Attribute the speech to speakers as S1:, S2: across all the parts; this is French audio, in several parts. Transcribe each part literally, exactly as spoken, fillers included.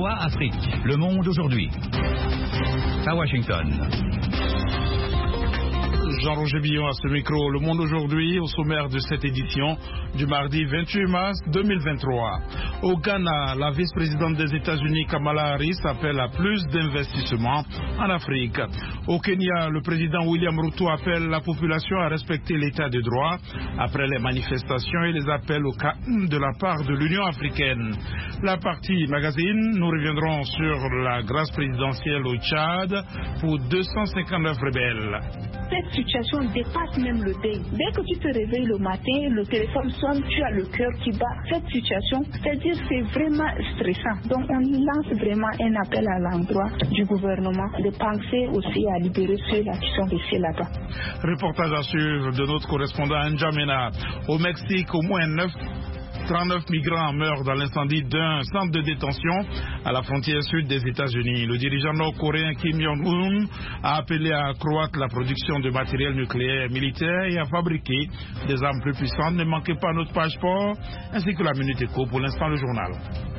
S1: V O A Afrique, Le Monde aujourd'hui. À Washington.
S2: Jean-Roger Billon à ce micro. Le Monde aujourd'hui, au sommaire de cette édition du mardi vingt-huit mars deux mille vingt-trois. Au Ghana, la vice-présidente des États-Unis Kamala Harris appelle à plus d'investissements en Afrique. Au Kenya, le président William Ruto appelle la population à respecter l'état de droit après les manifestations et les appels au calme de la part de l'Union africaine. La partie magazine, nous reviendrons sur la grâce présidentielle au Tchad pour deux cent cinquante-neuf rebelles.
S3: Cette situation dépasse même le deuil. Dès que tu te réveilles le matin, le téléphone sonne, tu as le cœur qui bat. Cette situation, c'est-à-dire c'est vraiment stressant. Donc on lance vraiment un appel à l'endroit du gouvernement de penser aussi à libérer ceux-là qui sont laissés là-bas.
S2: Reportage à suivre de notre correspondant N'Djamena. Au Mexique, au moins neuf trente-neuf migrants meurent dans l'incendie d'un centre de détention à la frontière sud des États-Unis. Le dirigeant nord-coréen Kim Jong-un a appelé à accroître la production de matériel nucléaire militaire et à fabriquer des armes plus puissantes. Ne manquez pas notre page sport ainsi que la Minute Éco. Pour l'instant, le journal.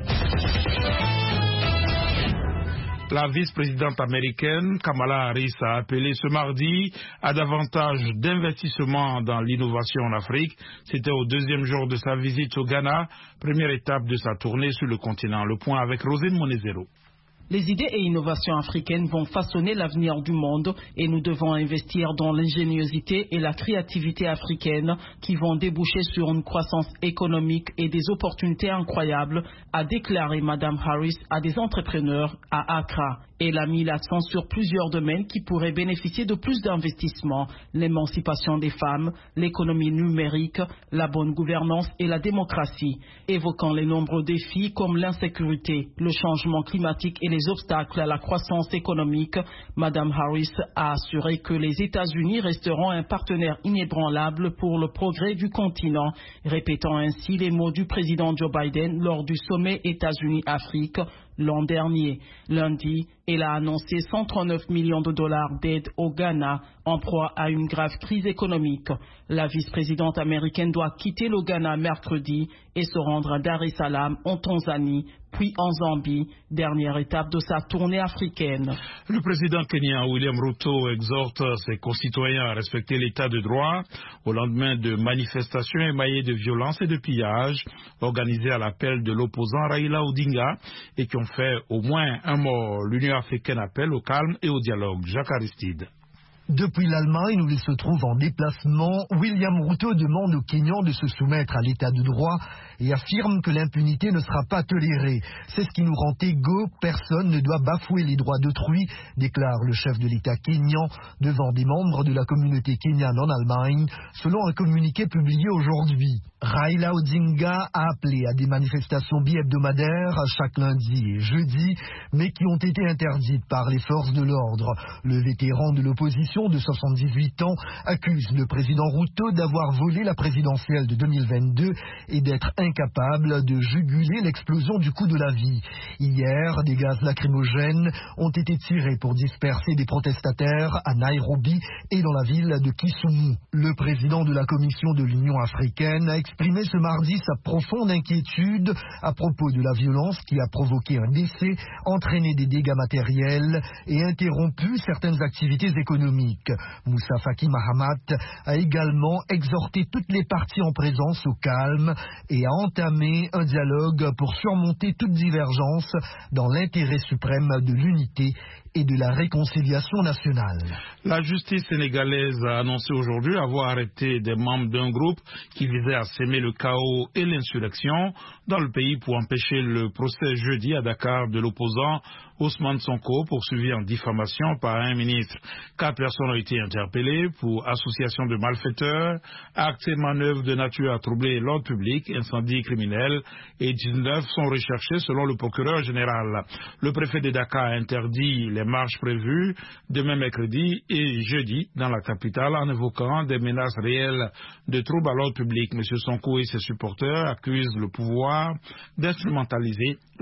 S2: La vice-présidente américaine Kamala Harris a appelé ce mardi à davantage d'investissements dans l'innovation en Afrique. C'était au deuxième jour de sa visite au Ghana, première étape de sa tournée sur le continent. Le point avec Rosine Monezero.
S4: Les idées et innovations africaines vont façonner l'avenir du monde et nous devons investir dans l'ingéniosité et la créativité africaine qui vont déboucher sur une croissance économique et des opportunités incroyables, a déclaré Madame Harris à des entrepreneurs à Accra. Elle a mis l'accent sur plusieurs domaines qui pourraient bénéficier de plus d'investissements: l'émancipation des femmes, l'économie numérique, la bonne gouvernance et la démocratie, évoquant les nombreux défis comme l'insécurité, le changement climatique et les obstacles à la croissance économique. Madame Harris a assuré que les États-Unis resteront un partenaire inébranlable pour le progrès du continent, répétant ainsi les mots du président Joe Biden lors du sommet États-Unis-Afrique l'an dernier. Lundi, elle a annoncé cent trente-neuf millions de dollars d'aide au Ghana en proie à une grave crise économique. La vice-présidente américaine doit quitter le Ghana mercredi et se rendre à Dar es Salaam en Tanzanie, puis en Zambie, dernière étape de sa tournée africaine.
S2: Le président kenyan William Ruto exhorte ses concitoyens à respecter l'état de droit au lendemain de manifestations émaillées de violence et de pillage organisées à l'appel de l'opposant Raila Odinga et qui ont fait au moins un mort. L'Union africaine appelle au calme et au dialogue. Jacques Aristide.
S5: Depuis l'Allemagne, où il se trouve en déplacement, William Ruto demande aux Kenyans de se soumettre à l'état de droit et affirme que l'impunité ne sera pas tolérée. C'est ce qui nous rend égaux, personne ne doit bafouer les droits d'autrui, déclare le chef de l'État kényan devant des membres de la communauté kenyane en Allemagne, selon un communiqué publié aujourd'hui. Raila Odinga a appelé à des manifestations bi-hebdomadaires chaque lundi et jeudi, mais qui ont été interdites par les forces de l'ordre. Le vétéran de l'opposition de soixante-dix-huit ans accuse le président Ruto d'avoir volé la présidentielle de deux mille vingt-deux et d'être incapable de juguler l'explosion du coût de la vie. Hier, des gaz lacrymogènes ont été tirés pour disperser des protestataires à Nairobi et dans la ville de Kisumu. Le président de la Commission de l'Union africaine a exprimé ce mardi sa profonde inquiétude à propos de la violence qui a provoqué un décès, entraîné des dégâts matériels et interrompu certaines activités économiques. Moussa Faki Mahamat a également exhorté toutes les parties en présence au calme et a entamé un dialogue pour surmonter toute divergence dans l'intérêt suprême de l'unité et de la réconciliation nationale.
S2: La justice sénégalaise a annoncé aujourd'hui avoir arrêté des membres d'un groupe qui visait à s'aimer le chaos et l'insurrection dans le pays pour empêcher le procès jeudi à Dakar de l'opposant Ousmane Sonko, poursuivi en diffamation par un ministre. Quatre personnes ont été interpellées pour association de malfaiteurs, actes et manœuvres de nature à troubler l'ordre public, incendie criminel, et dix-neuf sont recherchés selon le procureur général. Le préfet de Dakar a interdit les marches prévues demain mercredi et jeudi dans la capitale en évoquant des menaces réelles de troubles à l'ordre public. M. Sonko et ses supporters accusent le pouvoir d'instrumentaliser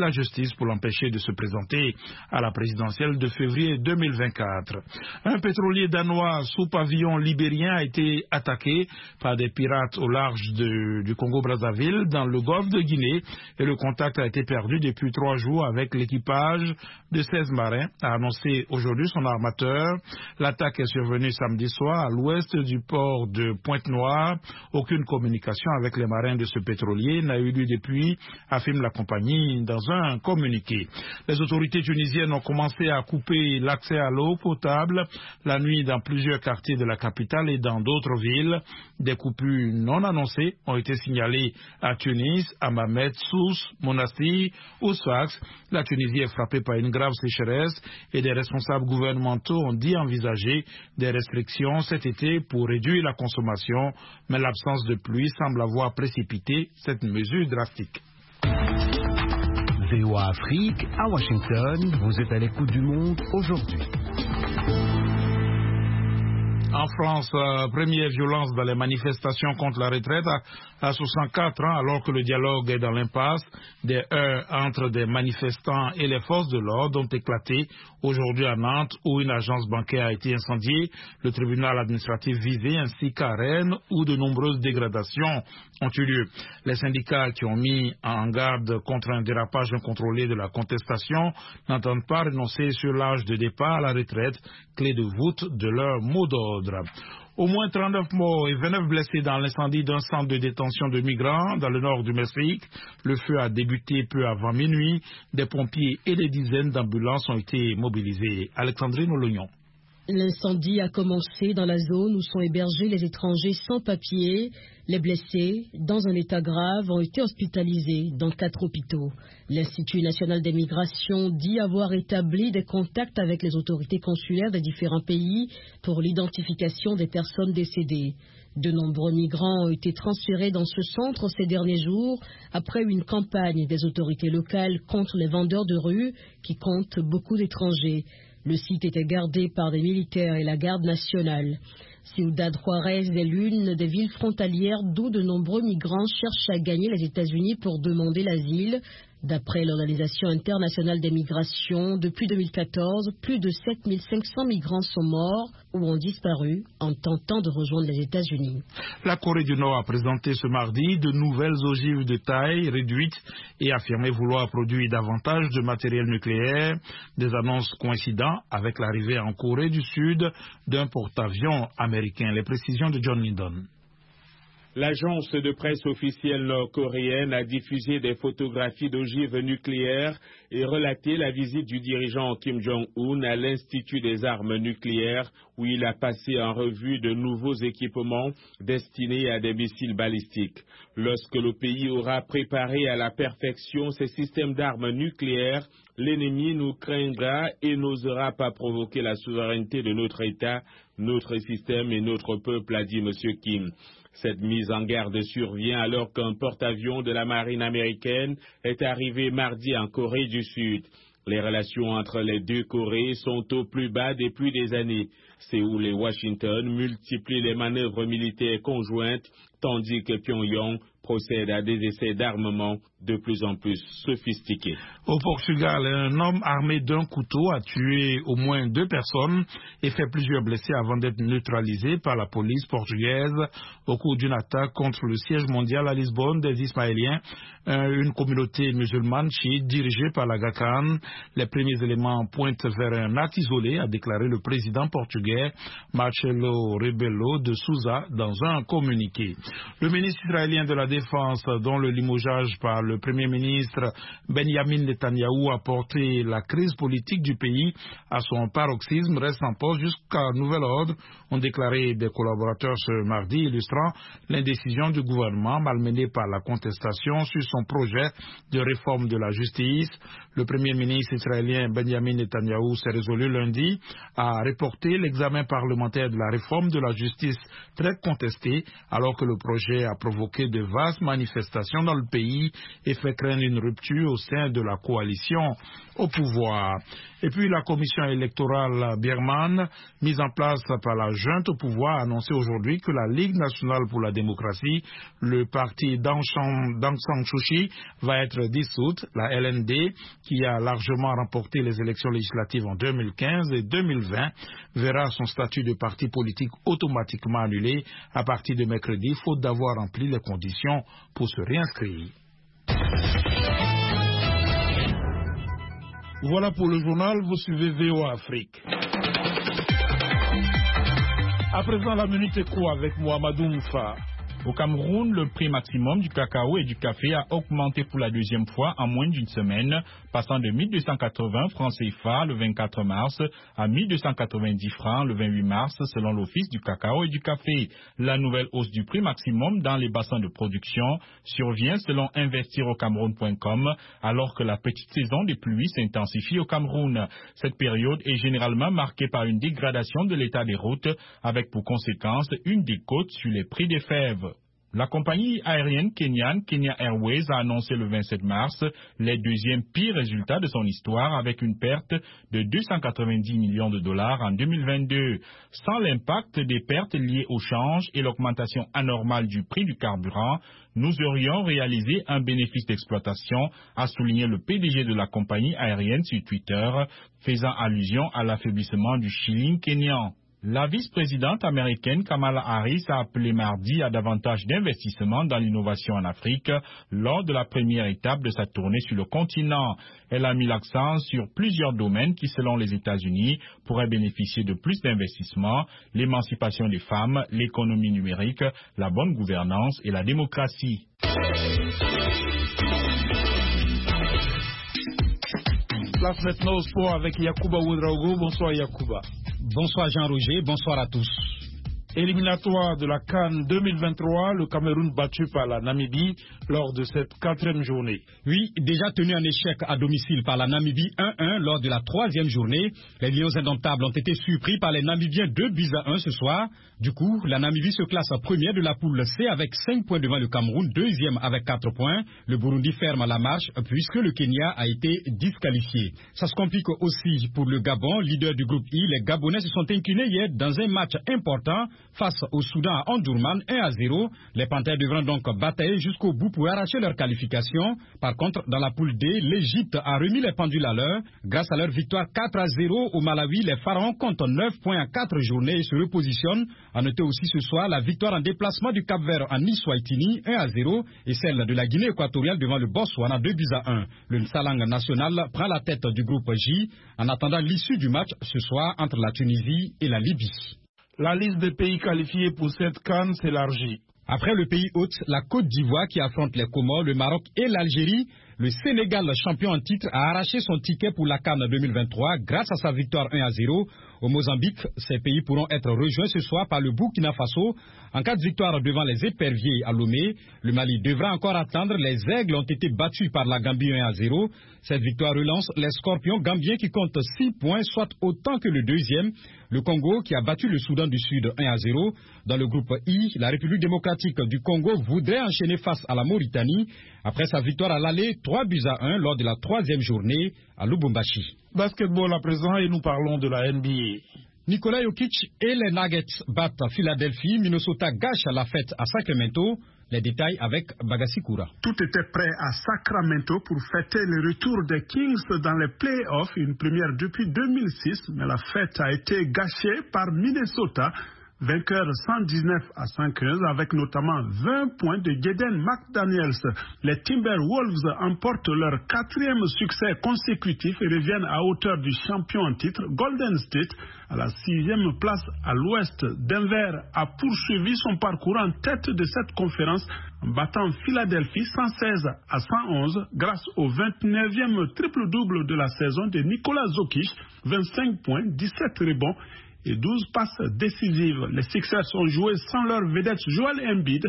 S2: la justice pour l'empêcher de se présenter à la présidentielle de février deux mille vingt-quatre. Un pétrolier danois sous pavillon libérien a été attaqué par des pirates au large de, du Congo-Brazzaville dans le golfe de Guinée et le contact a été perdu depuis trois jours avec l'équipage de seize marins, a annoncé aujourd'hui son armateur. L'attaque est survenue samedi soir à l'ouest du port de Pointe-Noire. Aucune communication avec les marins de ce pétrolier n'a eu lieu depuis, affirme la compagnie dans un communiqué. Les autorités tunisiennes ont commencé à couper l'accès à l'eau potable la nuit dans plusieurs quartiers de la capitale et dans d'autres villes. Des coupures non annoncées ont été signalées à Tunis, à Mamet, Sousse, Monastir ou Sfax. La Tunisie est frappée par une grave sécheresse et des responsables gouvernementaux ont dit envisager des restrictions cet été pour réduire la consommation, mais l'absence de pluie semble avoir précipité cette mesure drastique.
S6: V O A Afrique, à Washington, vous êtes à l'écoute du monde aujourd'hui.
S2: En France, euh, première violence dans les manifestations contre la retraite à, à soixante-quatre ans, alors que le dialogue est dans l'impasse. Des heurts entre des manifestants et les forces de l'ordre ont éclaté aujourd'hui à Nantes, où une agence bancaire a été incendiée, le tribunal administratif visé, ainsi qu'à Rennes, où de nombreuses dégradations ont eu lieu. Les syndicats qui ont mis en garde contre un dérapage incontrôlé de la contestation n'entendent pas renoncer sur l'âge de départ à la retraite, clé de voûte de leur mot d'ordre. Au moins trente-neuf morts et vingt-neuf blessés dans l'incendie d'un centre de détention de migrants dans le nord du Mexique. Le feu a débuté peu avant minuit. Des pompiers et des dizaines d'ambulances ont été mobilisés. Alexandrine Olognon.
S7: L'incendie a commencé dans la zone où sont hébergés les étrangers sans papier. Les blessés, dans un état grave, ont été hospitalisés dans quatre hôpitaux. L'Institut national des migrations dit avoir établi des contacts avec les autorités consulaires des différents pays pour l'identification des personnes décédées. De nombreux migrants ont été transférés dans ce centre ces derniers jours après une campagne des autorités locales contre les vendeurs de rue qui comptent beaucoup d'étrangers. Le site était gardé par des militaires et la garde nationale. Ciudad Juárez est l'une des villes frontalières d'où de nombreux migrants cherchent à gagner les États-Unis pour demander l'asile. D'après l'Organisation internationale des migrations, depuis deux mille quatorze, plus de sept mille cinq cents migrants sont morts ou ont disparu en tentant de rejoindre les États-Unis.
S2: La Corée du Nord a présenté ce mardi de nouvelles ogives de taille réduite et affirmé vouloir produire davantage de matériel nucléaire, des annonces coïncidant avec l'arrivée en Corée du Sud d'un porte-avions américain. Les précisions de John Lindon.
S8: L'agence de presse officielle nord-coréenne a diffusé des photographies d'ogives nucléaires et relaté la visite du dirigeant Kim Jong-un à l'Institut des armes nucléaires où il a passé en revue de nouveaux équipements destinés à des missiles balistiques. Lorsque le pays aura préparé à la perfection ses systèmes d'armes nucléaires, l'ennemi nous craindra et n'osera pas provoquer la souveraineté de notre État, notre système et notre peuple, a dit M. Kim. Cette mise en garde survient alors qu'un porte-avions de la marine américaine est arrivé mardi en Corée du Sud. Les relations entre les deux Corées sont au plus bas depuis des années. Séoul et Washington multiplient les manœuvres militaires conjointes, tandis que Pyongyang procède à des essais d'armement de plus en plus sophistiqués.
S2: Au Portugal, un homme armé d'un couteau a tué au moins deux personnes et fait plusieurs blessés avant d'être neutralisé par la police portugaise au cours d'une attaque contre le siège mondial à Lisbonne des Ismaéliens, une communauté musulmane chiite dirigée par la G A C A N. Les premiers éléments pointent vers un acte isolé, a déclaré le président portugais Marcelo Rebelo de Sousa dans un communiqué. Le ministre israélien de la Défense, dont le limogeage par le Premier ministre Benjamin Netanyahou a porté la crise politique du pays à son paroxysme, reste en poste jusqu'à nouvel ordre, ont déclaré des collaborateurs ce mardi, illustrant l'indécision du gouvernement malmené par la contestation sur son projet de réforme de la justice. Le Premier ministre israélien Benjamin Netanyahou s'est résolu lundi à reporter l'examen l'examen parlementaire de la réforme de la justice très contestée, alors que le projet a provoqué de vastes manifestations dans le pays et fait craindre une rupture au sein de la coalition au pouvoir. Et puis la commission électorale birmane, mise en place par la junte au pouvoir, a annoncé aujourd'hui que la Ligue nationale pour la démocratie, le parti d'Aung San Suu Kyi, va être dissoute. La L N D, qui a largement remporté les élections législatives en deux mille quinze et deux mille vingt, verra son statut de parti politique automatiquement annulé à partir de mercredi, faute d'avoir rempli les conditions pour se réinscrire. Voilà pour le journal, vous suivez V O A Afrique. À présent, la minute éco avec Mohamedou Moufa.
S9: Au Cameroun, le prix maximum du cacao et du café a augmenté pour la deuxième fois en moins d'une semaine, passant de mille deux cent quatre-vingts francs C F A le vingt-quatre mars à mille deux cent quatre-vingt-dix francs le vingt-huit mars, selon l'Office du cacao et du café. La nouvelle hausse du prix maximum dans les bassins de production survient selon investir au cameroun point com, alors que la petite saison des pluies s'intensifie au Cameroun. Cette période est généralement marquée par une dégradation de l'état des routes, avec pour conséquence une décote sur les prix des fèves. La compagnie aérienne kenyane Kenya Airways a annoncé le vingt-sept mars les deuxièmes pires résultats de son histoire, avec une perte de deux cent quatre-vingt-dix millions de dollars en deux mille vingt-deux. Sans l'impact des pertes liées au change et l'augmentation anormale du prix du carburant, nous aurions réalisé un bénéfice d'exploitation, a souligné le P D G de la compagnie aérienne sur Twitter, faisant allusion à l'affaiblissement du shilling kényan. La vice-présidente américaine Kamala Harris a appelé mardi à davantage d'investissements dans l'innovation en Afrique lors de la première étape de sa tournée sur le continent. Elle a mis l'accent sur plusieurs domaines qui, selon les États-Unis, pourraient bénéficier de plus d'investissements: l'émancipation des femmes, l'économie numérique, la bonne gouvernance et la démocratie.
S2: Place maintenant au sport avec Yacouba Ouedraogo. Bonsoir Yacouba.
S10: Bonsoir Jean-Roger, bonsoir à tous.
S2: Éliminatoire de la CAN deux mille vingt-trois, le Cameroun battu par la Namibie lors de cette quatrième journée.
S10: Oui, déjà tenu en échec à domicile par la Namibie un un lors de la troisième journée, les Lions indomptables ont été surpris par les Namibiens deux buts à un ce soir. Du coup, la Namibie se classe première de la poule C avec cinq points devant le Cameroun, deuxième avec quatre points. Le Burundi ferme la marche puisque le Kenya a été disqualifié. Ça se complique aussi pour le Gabon, leader du groupe I. Les Gabonais se sont inclinés hier dans un match important face au Soudan à Omdurman, un à zéro. Les Panthères devront donc batailler jusqu'au bout pour arracher leur qualification. Par contre, dans la poule D, l'Égypte a remis les pendules à l'heure. Grâce à leur victoire quatre à zéro au Malawi, les Pharaons comptent neuf points en quatre journées et se repositionnent. À noter aussi ce soir la victoire en déplacement du Cap-Vert en Eswatini, un à zéro, et celle de la Guinée équatoriale devant le Botswana, deux buts à un. Le Salang national prend la tête du groupe J en attendant l'issue du match ce soir entre la Tunisie et la Libye.
S2: La liste des pays qualifiés pour cette CAN s'élargit.
S10: Après le pays hôte, la Côte d'Ivoire qui affronte les Comores, le Maroc et l'Algérie, le Sénégal, champion en titre, a arraché son ticket pour la CAN deux mille vingt-trois grâce à sa victoire un à zéro. Au Mozambique, ces pays pourront être rejoints ce soir par le Burkina Faso. En cas de victoire devant les éperviers à Lomé, le Mali devra encore attendre. Les Aigles ont été battus par la Gambie un à zéro. Cette victoire relance les Scorpions gambiens qui comptent six points, soit autant que le deuxième. Le Congo qui a battu le Soudan du Sud un à zéro. Dans le groupe I, la République démocratique du Congo voudrait enchaîner face à la Mauritanie après sa victoire à l'aller trois buts à un lors de la troisième journée à Lubumbashi.
S2: Basketball à présent et nous parlons de la N B A.
S10: Nikola Jokic et les Nuggets battent Philadelphie. Minnesota gâche la fête à Sacramento. Les détails avec Bagassi Koura.
S11: Tout était prêt à Sacramento pour fêter le retour des Kings dans les playoffs, une première depuis deux mille six, mais la fête a été gâchée par Minnesota, vainqueur cent dix-neuf à cent quinze, avec notamment vingt points de Jaden McDaniels. Les Timberwolves emportent leur quatrième succès consécutif et reviennent à hauteur du champion en titre, Golden State, à la sixième place à l'ouest. Denver a poursuivi son parcours en tête de cette conférence en battant Philadelphie cent seize à cent onze grâce au vingt-neuvième triple-double de la saison de Nikola Jokic, vingt-cinq points, dix-sept rebonds et douze passes décisives. Les Sixers ont joué sans leur vedette Joel Embiid.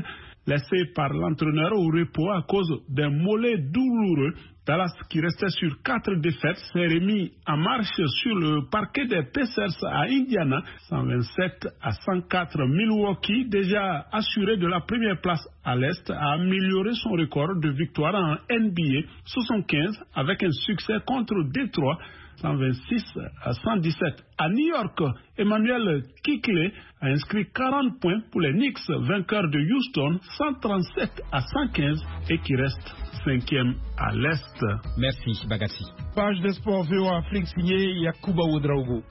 S11: laissé par l'entraîneur au repos à cause d'un mollet douloureux. Dallas, qui restait sur quatre défaites, s'est remis en marche sur le parquet des Pacers à Indiana, cent vingt-sept à cent quatre. Milwaukee, déjà assuré de la première place à l'Est, a amélioré son record de victoires en N B A, soixante-quinze, avec un succès contre Détroit, cent vingt-six à cent dix-sept. À New York, Emmanuel Quickley a inscrit quarante points pour les Knicks, vainqueurs de Houston, cent trente-sept à cent quinze, et qui reste cinquième à l'Est.
S10: Merci, Bagassi.
S2: Page des sports V O A Afrique signée Yakuba Ouedraogo.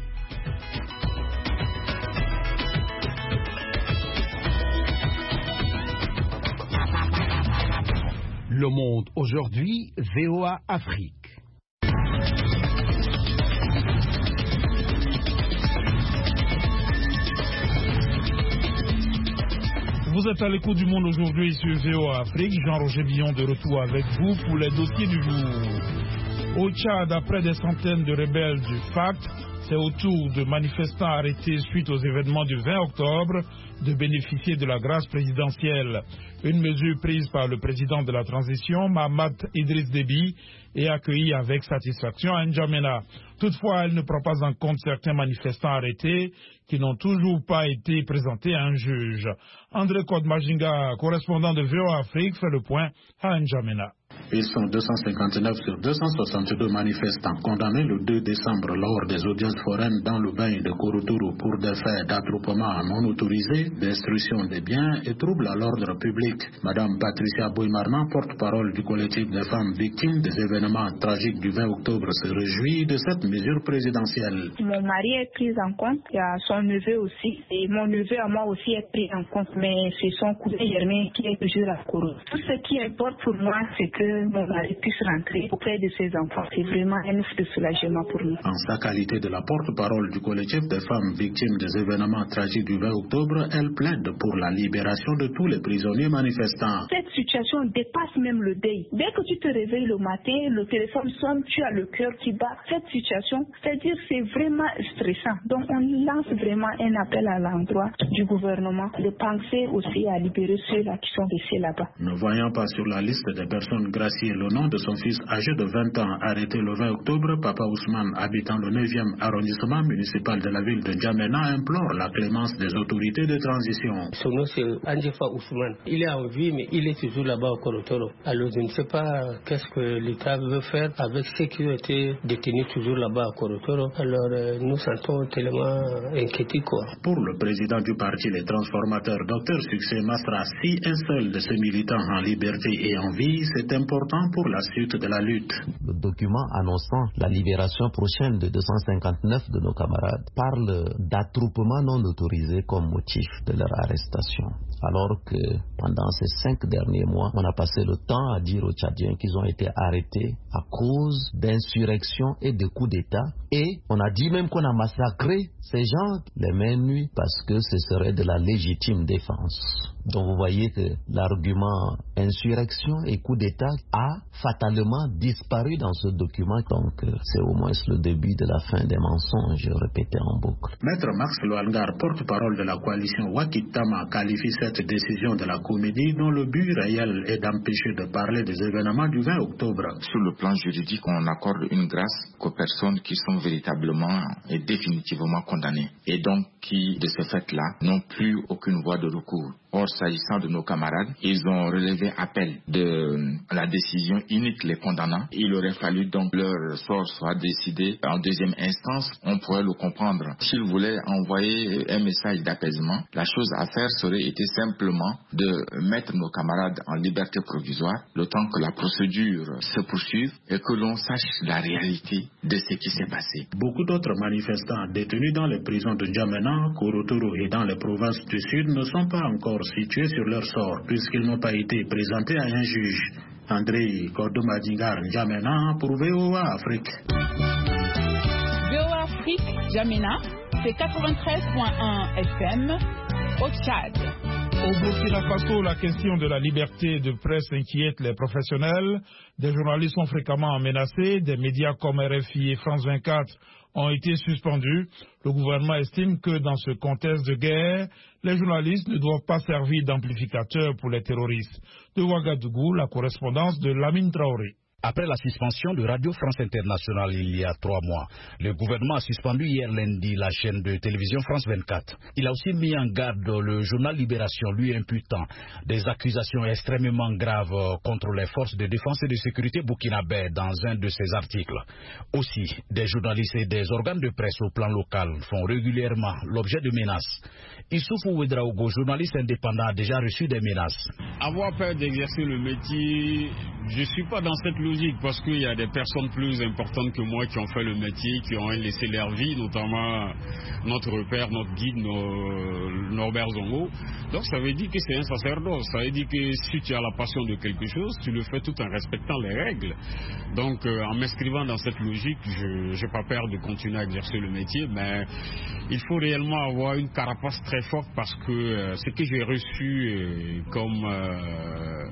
S6: Le Monde aujourd'hui, V O A Afrique.
S2: Vous êtes à l'écoute du Monde aujourd'hui sur V O A Afrique. Jean-Roger Billon de retour avec vous pour les dossiers du jour. Au Tchad, après des centaines de rebelles du F A C T, c'est au tour de manifestants arrêtés suite aux événements du vingt octobre de bénéficier de la grâce présidentielle. Une mesure prise par le président de la transition, Mahamat Idriss Déby, et accueillie avec satisfaction à N'Djamena. Toutefois, elle ne prend pas en compte certains manifestants arrêtés qui n'ont toujours pas été présentés à un juge. André Kodmajinga, correspondant de V O A Afrique, fait le point à N'Djamena.
S12: Ils sont deux cent cinquante-neuf sur deux cent soixante-deux manifestants condamnés le deux décembre lors des audiences foraines dans le bain de Korotoro pour des faits d'attroupement non autorisé, destruction des biens et troubles à l'ordre public. Madame Patricia Boimarman, porte-parole du collectif des femmes victimes des événements tragiques du vingt octobre, se réjouit de cette mesure présidentielle.
S3: Mon mari est pris en compte, il y a son neveu aussi, et mon neveu à moi aussi est pris en compte, mais c'est son cousin Germain qui est toujours à Koro. Tout ce qui importe pour moi, c'est que mon mari puisse rentrer auprès de ses enfants. C'est vraiment un ouf de soulagement pour nous.
S12: En sa qualité de la porte-parole du collectif des femmes victimes des événements tragiques du vingt octobre, elle plaide pour la libération de tous les prisonniers manifestants.
S3: Cette situation dépasse même le deuil. Dès que tu te réveilles le matin, le téléphone sonne, tu as le cœur qui bat. Cette situation, c'est-à-dire c'est vraiment stressant. Donc on lance vraiment un appel à l'endroit du gouvernement de penser aussi à libérer ceux-là qui sont restés là-bas.
S12: Ne voyant pas sur la liste des personnes graciées le nom de son fils âgé de vingt ans arrêté le vingt octobre, Papa Ousmane, habitant le neuvième arrondissement municipal de la ville de N'Djamena, implore la clémence des autorités de transition.
S13: Son nom c'est Andjefa Ousmane. Il est en vie mais il est toujours là-bas au Korotoro. Alors je ne sais pas qu'est-ce que l'État veut faire avec ceux qui ont été détenus toujours là-bas au Korotoro. Alors euh, nous sentons tellement inquiétés quoi.
S12: Pour le président du parti Les Transformateurs, Docteur Succès Mastra, si un seul de ses militants en liberté et en vie, c'est important pour la suite de la lutte.
S14: Le document annonçant la libération prochaine de deux cent cinquante-neuf de nos camarades parle d'attroupement non autorisé comme motif de leur arrestation. Alors que pendant ces cinq derniers mois, on a passé le temps à dire aux Tchadiens qu'ils ont été arrêtés à cause d'insurrection et de coups d'État. Et on a dit même qu'on a massacré ces gens les mêmes nuits parce que ce serait de la légitime défense. Donc vous voyez que l'argument insurrection et coup d'État a fatalement disparu dans ce document. Donc c'est au moins le début de la fin des mensonges répétés en boucle.
S12: Maître Max Loangar, porte-parole de la coalition Wakitama, qualifie cette décision de la comédie dont le but réel est d'empêcher de parler des événements du vingt octobre.
S15: Sur le plan juridique, on accorde une grâce aux personnes qui sont véritablement et définitivement condamnées et donc qui, de ce fait-là, n'ont plus aucune voie de recours. Or, s'agissant de nos camarades, ils ont relevé appel de la décision unique les condamnant. Il aurait fallu donc leur sort soit décidé en deuxième instance. On pourrait le comprendre. S'ils voulaient envoyer un message d'apaisement, la chose à faire serait été simplement de mettre nos camarades en liberté provisoire, le temps que la procédure se poursuive et que l'on sache la réalité de ce qui s'est passé.
S12: Beaucoup d'autres manifestants détenus dans les prisons de N'Djamena, Korotoro et dans les provinces du Sud ne sont pas encore situés sur leur sort puisqu'ils n'ont pas été présentés à un juge. André Kordomadingar, N'Djamena pour V O A Afrique.
S16: V O A Afrique, N'Djamena, c'est quatre-vingt-treize point un F M au Tchad.
S2: Au Burkina Faso, la question de la liberté de presse inquiète les professionnels. Des journalistes sont fréquemment menacés. Des médias comme R F I et France vingt-quatre ont été suspendus. Le gouvernement estime que dans ce contexte de guerre, les journalistes ne doivent pas servir d'amplificateurs pour les terroristes. De Ouagadougou, la correspondance de Lamine Traoré.
S17: Après la suspension de Radio France Internationale il y a trois mois, le gouvernement a suspendu hier lundi la chaîne de télévision France vingt-quatre. Il a aussi mis en garde le journal Libération, lui imputant des accusations extrêmement graves contre les forces de défense et de sécurité burkinabè dans un de ses articles. Aussi, des journalistes et des organes de presse au plan local font régulièrement l'objet de menaces. Issoufou Ouedraogo, journaliste indépendant, a déjà reçu des menaces.
S18: Avoir peur d'exercer le métier, je ne suis pas dans cette logique parce qu'il y a des personnes plus importantes que moi qui ont fait le métier, qui ont laissé leur vie, notamment notre repère, notre guide, nos, Norbert Zongo. Donc ça veut dire que c'est un sacerdoce. Ça veut dire que si tu as la passion de quelque chose, tu le fais tout en respectant les règles. Donc euh, en m'inscrivant dans cette logique, je n'ai pas peur de continuer à exercer le métier, mais il faut réellement avoir une carapace très forte parce que euh, ce que j'ai reçu euh, comme euh,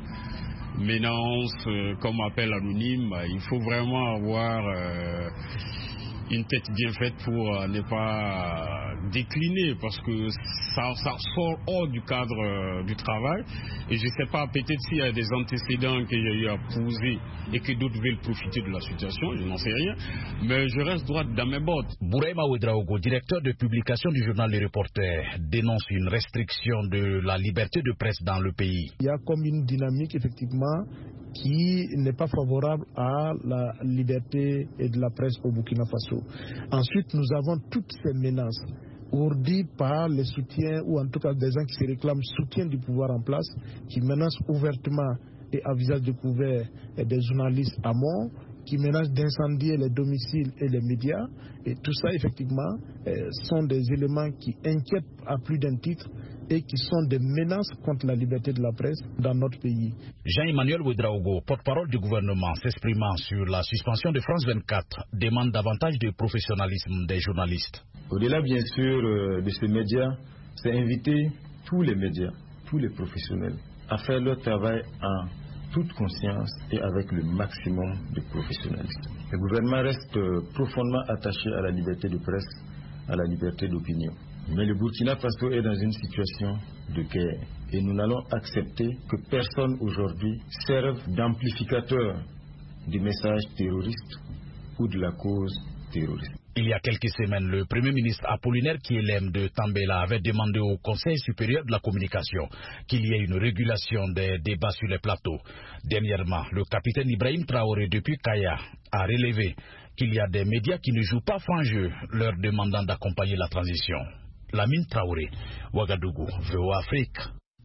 S18: menace, euh, comme appel anonyme, bah, il faut vraiment avoir euh, une tête bien faite pour euh, ne pas décliner parce que ça, ça sort hors du cadre euh, du travail et je ne sais pas, peut-être s'il y a des antécédents que j'ai eu à poser et que d'autres veulent profiter de la situation, je n'en sais rien, mais je reste droit dans mes bottes.
S17: Bourema Ouedraogo, directeur de publication du journal Les Reporters, dénonce une restriction de la liberté de presse dans le pays.
S19: Il y a comme une dynamique effectivement qui n'est pas favorable à la liberté et de la presse au Burkina Faso. Ensuite, nous avons toutes ces menaces ourdies par les soutiens ou en tout cas des gens qui se réclament soutien du pouvoir en place, qui menacent ouvertement et à visage découvert des journalistes à mort, qui menacent d'incendier les domiciles et les médias. Et tout ça, effectivement, sont des éléments qui inquiètent à plus d'un titre et qui sont des menaces contre la liberté de la presse dans notre pays.
S17: Jean-Emmanuel Ouedraogo, porte-parole du gouvernement, s'exprimant sur la suspension de France vingt-quatre, demande davantage de professionnalisme des journalistes.
S20: Au-delà, bien sûr, de ces médias, c'est inviter tous les médias, tous les professionnels, à faire leur travail en toute conscience et avec le maximum de professionnalisme. Le gouvernement reste profondément attaché à la liberté de presse, à la liberté d'opinion. Mais le Burkina Faso est dans une situation de guerre et nous n'allons accepter que personne aujourd'hui serve d'amplificateur du message terroriste ou de la cause terroriste.
S17: Il y a quelques semaines, le Premier ministre Apollinaire Kielem de Tambela avait demandé au Conseil supérieur de la communication qu'il y ait une régulation des débats sur les plateaux. Dernièrement, le capitaine Ibrahim Traoré depuis Kaya a relevé qu'il y a des médias qui ne jouent pas franc jeu, leur demandant d'accompagner la transition. Lamine Traoré, Ouagadougou, V O A Afrique.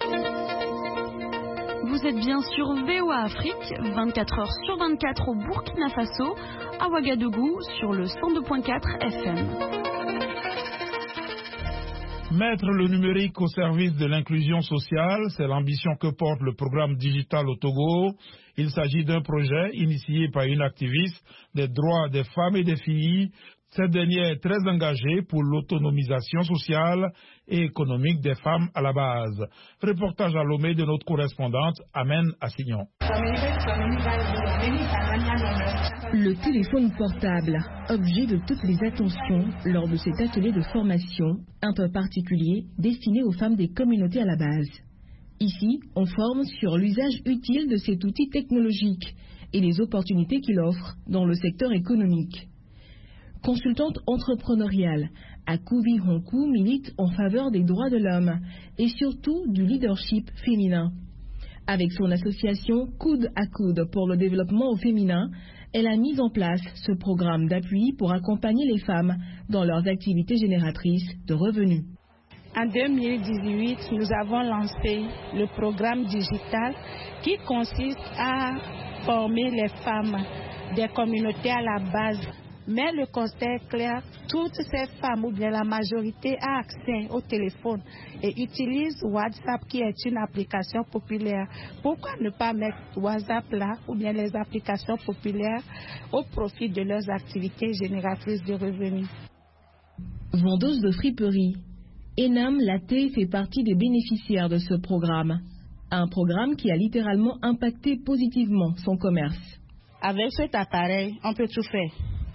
S21: Vous êtes bien sur V O A Afrique, vingt-quatre heures sur vingt-quatre au Burkina Faso, à Ouagadougou sur le cent deux point quatre F M.
S2: Mettre le numérique au service de l'inclusion sociale, c'est l'ambition que porte le programme digital au Togo. Il s'agit d'un projet initié par une activiste des droits des femmes et des filles. Cette dernière est très engagée pour l'autonomisation sociale et économique des femmes à la base. Reportage à Lomé de notre correspondante Amen Assignon.
S22: Le téléphone portable, objet de toutes les attentions lors de cet atelier de formation, un peu particulier destiné aux femmes des communautés à la base. Ici, on forme sur l'usage utile de cet outil technologique et les opportunités qu'il offre dans le secteur économique. Consultante entrepreneuriale, Akuvi Honku milite en faveur des droits de l'homme et surtout du leadership féminin. Avec son association Coude à Coude pour le développement au féminin, elle a mis en place ce programme d'appui pour accompagner les femmes dans leurs activités génératrices de revenus.
S23: En deux mille dix-huit, nous avons lancé le programme digital qui consiste à former les femmes des communautés à la base. Mais le constat est clair, toutes ces femmes ou bien la majorité a accès au téléphone et utilise WhatsApp qui est une application populaire. Pourquoi ne pas mettre WhatsApp là ou bien les applications populaires au profit de leurs activités génératrices de revenus?
S22: Vendeuse de friperie, Enam Laté fait partie des bénéficiaires de ce programme. Un programme qui a littéralement impacté positivement son commerce.
S24: Avec cet appareil, on peut tout faire.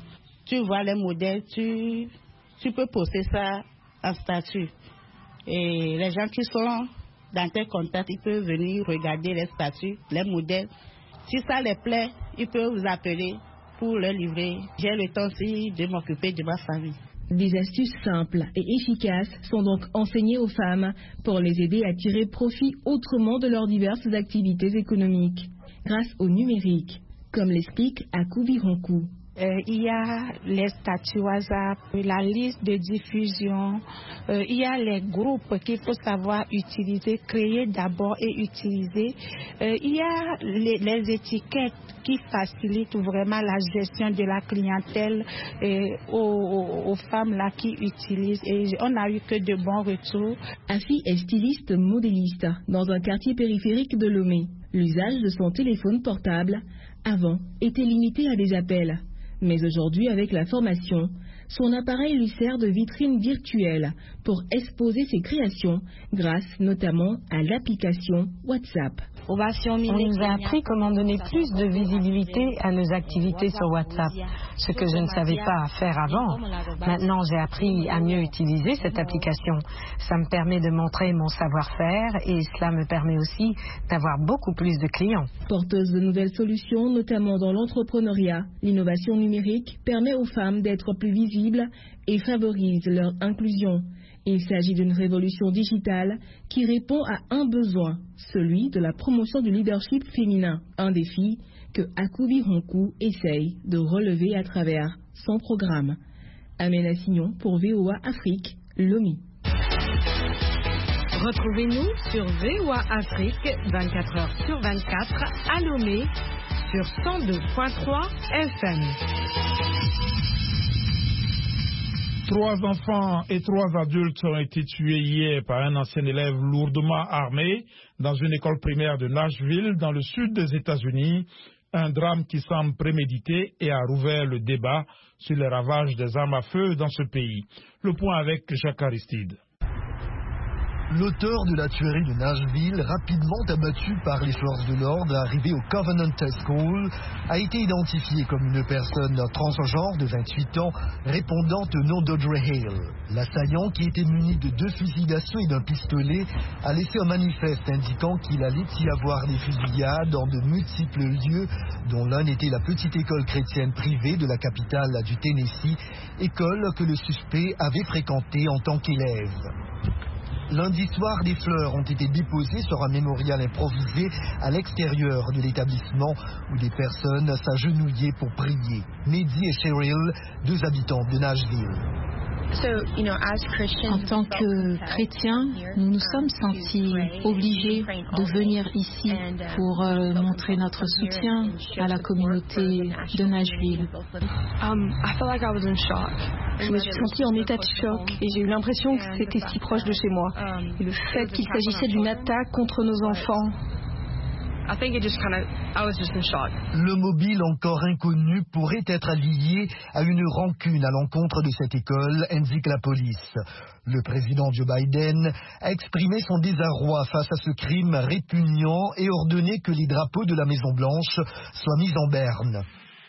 S23: tu vois les modèles, tu, tu peux poster ça en statut. Et les gens qui sont dans tes contacts, ils peuvent venir regarder les statuts, les modèles. Si ça les plaît, ils peuvent vous appeler pour le livrer. J'ai le temps aussi de m'occuper de ma famille.
S22: Des astuces simples et efficaces sont donc enseignées aux femmes pour les aider à tirer profit autrement de leurs diverses activités économiques, grâce au numérique, comme l'explique Akoubi Ronkou.
S23: Euh, il y a les statuts WhatsApp, la liste de diffusion, euh, il y a les groupes qu'il faut savoir utiliser, créer d'abord et utiliser. Euh, il y a les, les étiquettes qui facilitent vraiment la gestion de la clientèle euh, aux, aux, aux femmes là qui utilisent. Et on n'a eu que de bons retours.
S22: Afi est styliste modéliste dans un quartier périphérique de Lomé. L'usage de son téléphone portable, avant, était limité à des appels. Mais aujourd'hui, avec la formation, son appareil lui sert de vitrine virtuelle pour exposer ses créations grâce notamment à l'application WhatsApp.
S1: On nous a appris comment donner plus de visibilité à nos activités sur WhatsApp, ce que je ne savais pas faire avant. Maintenant, j'ai appris à mieux utiliser cette application. Ça me permet de montrer mon savoir-faire et cela me permet aussi d'avoir beaucoup plus de clients.
S22: Porteuse de nouvelles solutions, notamment dans l'entrepreneuriat, l'innovation numérique permet aux femmes d'être plus visibles et favorise leur inclusion. Il s'agit d'une révolution digitale qui répond à un besoin, celui de la promotion du leadership féminin, un défi que Akoubi Ronkou essaye de relever à travers son programme. Amena Signon pour V O A Afrique, Lomé.
S4: Retrouvez-nous sur V O A Afrique vingt-quatre heures sur vingt-quatre à Lomé sur cent deux virgule trois F M.
S2: Trois enfants et trois adultes ont été tués hier par un ancien élève lourdement armé dans une école primaire de Nashville, dans le sud des États-Unis. Un drame qui semble prémédité et a rouvert le débat sur les ravages des armes à feu dans ce pays. Le point avec Jacques Aristide.
S5: L'auteur de la tuerie de Nashville, rapidement abattu par les forces de l'ordre arrivées au Covenant School, a été identifié comme une personne transgenre de vingt-huit ans répondant au nom d'Audrey Hale. L'assaillant, qui était muni de deux fusils d'assaut et d'un pistolet, a laissé un manifeste indiquant qu'il allait y avoir des fusillades dans de multiples lieux, dont l'un était la petite école chrétienne privée de la capitale du Tennessee, école que le suspect avait fréquentée en tant qu'élève. Lundi soir, des fleurs ont été déposées sur un mémorial improvisé à l'extérieur de l'établissement où des personnes s'agenouillaient pour prier. Mehdi et Cheryl, deux habitants de Nashville.
S24: En tant que chrétiens, nous nous sommes sentis obligés de venir ici pour euh, montrer notre soutien à la communauté de Nashville.
S25: Je me suis sentie en état de choc et j'ai eu l'impression que c'était si proche de chez moi. Et le fait qu'il s'agissait d'une attaque contre nos enfants.
S5: Le mobile encore inconnu pourrait être lié à une rancune à l'encontre de cette école, indique la police. Le président Joe Biden a exprimé son désarroi face à ce crime répugnant et ordonné que les drapeaux de la Maison-Blanche soient mis en berne.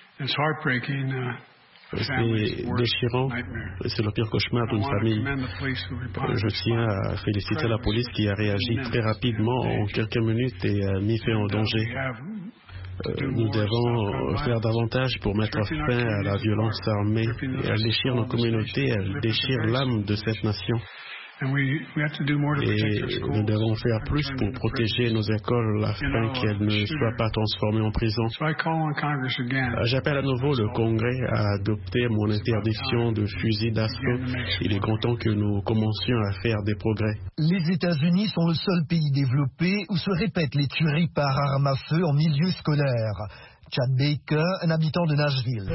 S26: C'est déchirant, c'est le pire cauchemar d'une famille. Je tiens à féliciter la police qui a réagi très rapidement en quelques minutes et a mis fin au danger. Nous devons faire davantage pour mettre fin à la violence armée. Elle déchire nos communautés, elle déchire l'âme de cette nation. Et nous devons faire plus pour protéger nos écoles afin qu'elles ne soient pas transformées en prison. J'appelle à nouveau le Congrès à adopter mon interdiction de fusils d'assaut. Il est grand temps que nous commencions à faire des progrès.
S5: Les États-Unis sont le seul pays développé où se répètent les tueries par armes à feu en milieu scolaire. Chad Baker, un habitant de Nashville.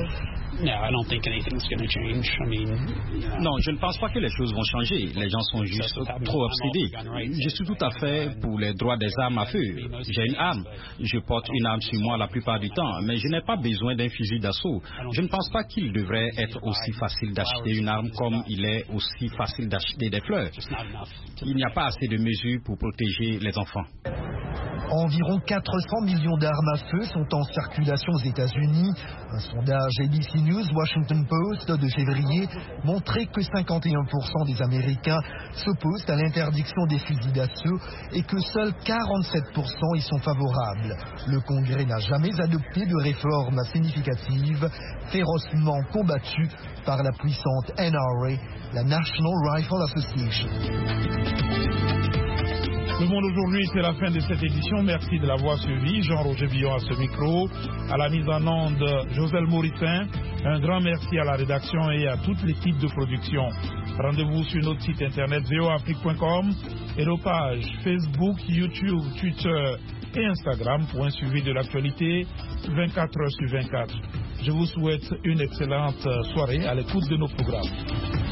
S10: Non, je ne pense pas que les choses vont changer. Les gens sont juste trop obsédés. Je suis tout à fait pour les droits des armes à feu. J'ai une arme. Je porte une arme sur moi la plupart du temps, mais je n'ai pas besoin d'un fusil d'assaut. Je ne pense pas qu'il devrait être aussi facile d'acheter une arme comme il est aussi facile d'acheter des fleurs. Il n'y a pas assez de mesures pour protéger les enfants.
S5: Environ quatre cents millions d'armes à feu sont en circulation aux États-Unis. Un sondage A B C News Washington Post de février montrait que cinquante et un pour cent des Américains s'opposent à l'interdiction des fusils d'assaut et que seuls quarante-sept pour cent y sont favorables. Le Congrès n'a jamais adopté de réforme significative, férocement combattue par la puissante N R A, la National Rifle Association.
S2: Le Monde aujourd'hui, c'est la fin de cette édition. Merci de l'avoir suivi. Jean-Roger Billon à ce micro. À la mise en onde, Joselle Mauricin. Un grand merci à la rédaction et à toute l'équipe de production. Rendez-vous sur notre site internet v o afrique point com et nos pages Facebook, YouTube, Twitter et Instagram pour un suivi de l'actualité vingt-quatre heures sur vingt-quatre. Je vous souhaite une excellente soirée à l'écoute de nos programmes.